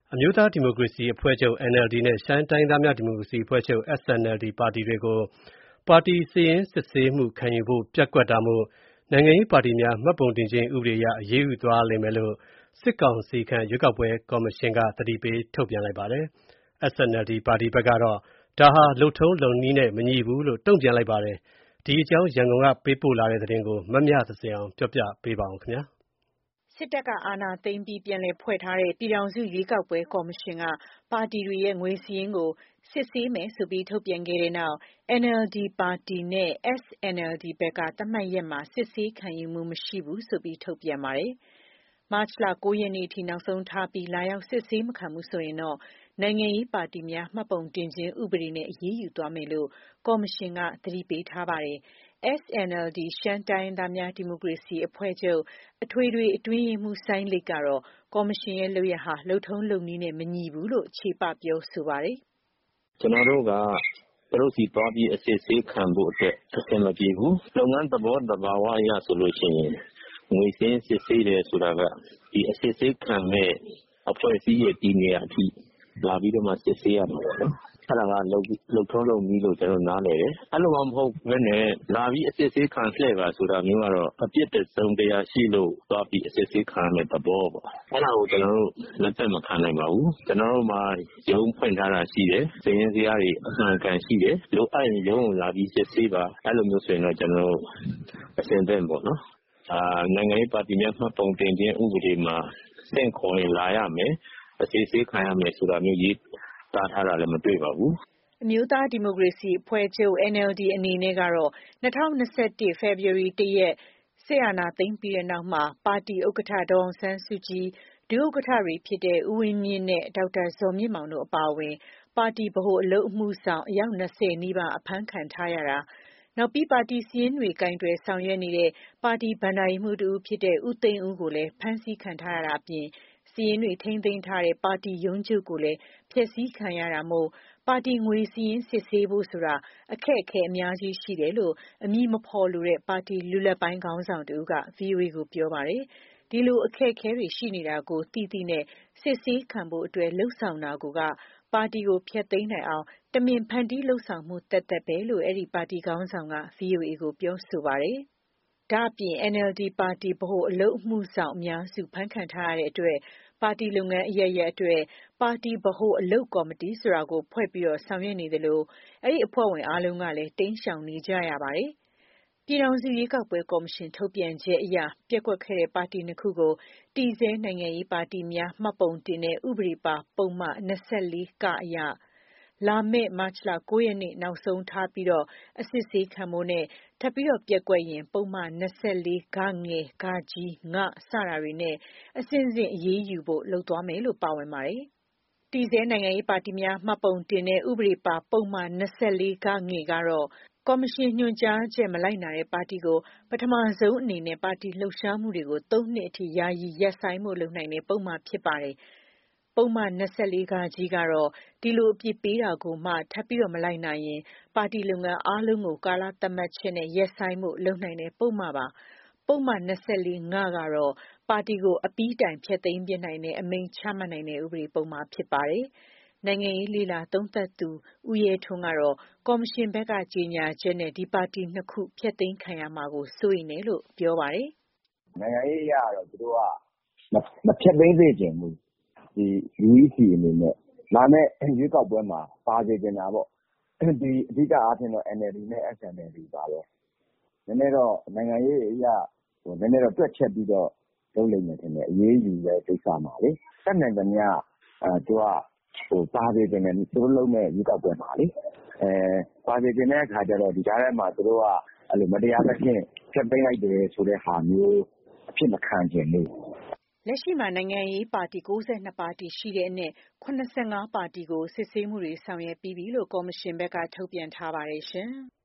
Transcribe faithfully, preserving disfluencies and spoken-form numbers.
အမျိုးသားဒီမိုကရေစီအဖွဲ့ချုပ် N L D နဲ့ ရှမ်းတိုင်းရင်းသားများဒီမိုကရေစီအဖွဲ့ချုပ် S N L D ပါတီတွေကို ပါတီစာရင်းစစ်ဆေးမှုခံယူဖို့ပျက်ကွက်တာမို့ နိုင်ငံရေးပါတီများမှတ်ပုံတင်ခြင်းဥပဒေအရအရေးယူသွားလိမ့်မယ်လို့ စစ်ကောင်စီခန့်ရွေးကောက်ပွဲကော်မရှင်ကသတိပေးထုတ်ပြန်လိုက်ပါတယ်။ S N L D ပါတီဘက်ကတော့ ဒါဟာလုပ်ထုံးလုပ်နည်းနဲ့မညီဘူးလို့တုံ့ပြန်လိုက်ပါတယ်။ ဒီအကြောင်းရန်ကုန်ကပေးပို့လာတဲ့သတင်းကိုမမြသဇင်အောင်ပြောပြပေးပါမယ်။စစ်တပ်ကအာဏာသိမ်းပြီးပြန်လည်ဖွဲ့ထားတဲ့ပြည်ထောင်စုရွေးကောက်ပွဲကော်မရှင်ကပါတီတွေရဲ့ငွေစာရင်းကိုစစ်ဆေးမယ်ဆိုပြီးထုတ်ပြန်ခဲ့တဲ့နောက် N L D ပါတီနဲ့ S N L D ဘက်ကသတ်မှတ်ရက်မှာစစ်ဆေးခံယူမှုမရှိဘူးဆိုပြီးထုတ်ပြန်ပါတယ်။ မတ်လ ၉ ရက်နေ့အထိနောက်ဆုံးထားပြီးလာရောက်စစ်ဆေးမခံဘူးဆိုရင်တော့နိုင်ငံရေးပါတီများမှတ်ပုံတင်ခြင်းဥပဒေနဲ့အရေးယူသွားမယ်လို့ကော်မရှင်ကသတိပေးထားပါတယ်။ S N L D ရှမ်းတိုင်းရင်းသားများဒီမိုကရေစီအဖွဲ့ချုပ်အထွေထွေအတွင်းရေးမှူးစိုင်းလိတ်ကတော့ကော်မရှင်ရဲ့လုပ်ရပ်ဟာလုပ်ထုံးလုပ်နည်းနဲ့မညီဘူးလို့ချေပပြောဆိုပါတယ်။ "ကျွန်တော်တို့ကသူတို့စီသွားပြီးအစစ်ဆေးခံဖို့အတွက်အဆင်မပြေဘူး။လုပ်ငန်းသဘောသဘာဝအရဆိုလို့ရှိရင်ငွေစင်းစစ်ဆေးတယ်ဆိုတာကဒီအစစ်ဆေးခံမဲ့အဖွဲ့အစည်းရဲ့တည်နေရာအထိလာပြီးတော့မှစစ်ဆေးရမှာပေါ့နော်။အဲ့ဒါကလုပ်ထုံးလုပ်နည်းလို့ကျွန်တော်နားလည်တယ်။အဲ့လိုမှမဟုတ်ဘဲနဲ့လာပြီးအစစ်ဆေးခံလှည့်ပါဆိုတာမျိုးကတော့အပြစ်တစုံတရာရှိလို့သွားပြီးအစစ်ဆေးခံရမယ့်သဘောပေါ့။အဲ့ဒါကိုကျွန်တော်တို့လက်သက်မခံနိုင်ပါဘူး။ကျွန်တော်တို့မှာရုံးဖွင့်ထားတာရှိတယ်။စာရင်းဇယားတွေအမှန်ကန်ရှိတယ်။လိုအပ်ရင်ရုံးကိုလာပြီးစစ်ဆေးပါအဲ့လိုမျိုးဆိုရင်တော့ကျွန်တော်တို့အဆင်သင့်ပေါ့နော်။အာနိုင်ငံရေးပါတီများမှတ်ပုံတင်ခြင်းဥပဒေမှာစင့်ခေါ်ရင်လာရမယ်။အစစ်ဆေးခံရမယ်ဆိုတာမျိုးရေးသားထားတာလည်းမတွေ့ပါဘူး။ " အမျိုးသားဒီမိုကရေစီအဖွဲ့ချုပ် N L D အနေနဲ့ကတော့၂၀၂၁ ဖေဖော်ဝါရီ ၁ ရက်စစ်အာဏာသိမ်းပြီးတဲ့နောက်မှာပါတီဥက္ကဋ္ဌဒေါ်အောင်ဆန်းစုကြည်၊ဒုဥက္ကဋ္ဌတွေဖြစ်တဲ့ဦးဝင်းမြင့်နဲ့ဒေါက်တာဇော်မြင့်မောင်တို့အပါအဝင်ပါတီဗဟိုအလုပ်အမှုဆောင်အယောက်၂၀နီးပါးအဖမ်းခံထားရတာနောက်ပြီးပါတီစာရင်းတွေကိုင်တွယ်ဆောင်ရွက်နေတဲ့ပါတီဘဏ္ဍာရေးမှူးတဦးဖြစ်တဲ့ဦးသိန်းဦးကိုလည်းဖမ်းဆီးခံထားရတာအပြင်စာရင်းတွေထိန်းသိမ်းထားတဲ့ပါတီရုံးချုပ်ကိုလည်းဖျက်ဆီးခံရတာမို့ပါတီငွေစာရင်းစစ်ဆေးဖို့ဆိုတာအခက်အခဲအများကြီးရှိတယ်လို့အမည်မဖော်လိုတဲ့ပါတီလူလတ်ပိုင်းခေါင်းဆောင်တဦးက ဗွီအိုအေကိုပြောပါတယ်။ဒီလိုအခက်အခဲတွေရှိနေတာကိုသိသိနဲ့စစ်ဆေးခံဖို့အတွက်လုပ်ဆောင်တာကိုကပါတီကိုဖျက်သိမ်းနိုင်အောင်တမင်ဖန်တီးလုပ်ဆောင်မှုသက်သက်ပဲလို့အဲဒီပါတီခေါင်းဆောင်က ဗွီအိုအေကိုပြောဆိုပါတယ်။ဒါ့အပြင် N L D ပါတီဗဟိုအလုပ်အမှုဆောင်အများစုဖမ်းခံထားရတဲ့အတွက်ပါတီလုပ်ငန်းအရပ်ရပ်အတွက်ပါတီဗဟိုအလုပ်ကော်မတီဆိုတာကိုဖွဲ့ပြီးဆောင်ရွက်နေသလိုအဲဒီအဖွဲ့ဝင်အားလုံးကလည်းတိမ်းရှောင်နေကြရပါတယ်။ပြည်ထောင်စုရွေးကောက်ပွဲကော်မရှင်ထုတ်ပြန်ချက်အရပျက်ကွက်ခဲ့တဲ့ပါတီနှစ်ခုကိုတည်ဆဲနိုင်ငံရေးပါတီများမှတ်ပုံတင်တဲ့ဥပဒေပါပုဒ်မ ၂၄ (က) အရလာမယ့်မတ်လ ၉ ရက်နေ့နောက်ဆုံးထားပြီးအစစ်ဆေးခံဖို့နဲ့ထပ်ပြီးပျက်ကွက်ရင်ပုဒ်မ ၂၄ (ဂ) (ဃ) (င) စတာတွေနဲ့အဆင့်ဆင့်အရေးယူဖို့လုပ်သွားမယ်လို့ပါဝင်ပါတယ်။တည်ဆဲနိုင်ငံရေးပါတီများမှတ်ပုံတင်တဲ့ဥပဒေပါပုဒ်မ ၂၄ (ဂ) (င) ကတော့ကော်မရှင်ညွှန်ကြားချက်မလိုက်နာတဲ့ပါတီကိုပထမဆုံးအနေနဲ့ပါတီလှုပ်ရှားမှုတွေကိုသုံးနှစ်အထိယာယီရပ်ဆိုင်းဖို့လုပ်နိုင်တဲ့ပုဒ်မဖြစ်ပါတယ်။ပုဒ်မ ၂၄ (ဃ) ကတော့ဒီလိုအပြစ်ပေးတာကိုမှထပ်ပြီးမလိုက်နာရင်ပါတီလုပ်ငန်းအားလုံးကိုကာလသတ်မှတ်ချက်နဲ့ရပ်ဆိုင်းဖို့လုပ်နိုင်တဲ့ပုဒ်မပါ။ပုဒ်မ ၂၄ (င) ကတော့ပါတီကိုအပြီးတိုင်ဖျက်သိမ်းပစ်နိုင်တဲ့အမိန့်ချမှတ်နိုင်တဲ့ဥပဒေပုဒ်မဖြစ်ပါတယ်။နိုင်ငံရေးလေ့လာသုံးသပ်သူဦးရဲထွန်းကတော့ကော်မရှင်ဘက်ကကြေညာချက်နဲ့ဒီပါတီနှစ်ခုဖျက်သိမ်းခံရမှာကိုစိုးရိမ်တယ်လို့ပြောပါတယ်။"နိုင်ငံရေးအရတော့သူတို့ကမဖျက်သိမ်းစေချင်ဘူး။ဒီ U E C အနေနဲ့လာမယ့်ရွေးကောက်ပွဲမှာပါစေချင်တာပေါ့။ဒီအဓိကအားဖြင့်တော့ N L D နဲ့ S N L D ပါပဲ။နည်းနည်းတော့နိုင်ငံရေးအရနည်းနည်းတော့တွက်ချက်ပြီးတော့လုပ်လိမ့်မယ်ထင်တယ်။အရေးယူတဲ့ကိစ္စမှာလေ။တတ်နိုင်သမျှသူကပါစေချင်တယ်သူတို့လုပ်မယ့်ရွေးကောက်ပွဲမှာလေ။ပါစေချင်တဲ့အခါကျတော့ဒီကြားထဲမှာသူတို့ကမတရားသဖြင့်ဖျက်သိမ်းလိုက်တယ်ဆိုတဲ့ဟာမျိုးအဖြစ်မခံချင်ဘူး။ " လက်ရှိမှာနိုင်ငံရေးပါတီ ၉၂ ပါတီရှိတဲ့အနက် ၇၅ ပါတီကိုစစ်ဆေးမှုတွေဆောင်ရွက်ပြီးပြီလို့ကော်မရှင်ဘက်ကထုတ်ပြန်ထားပါတယ်ရှင်။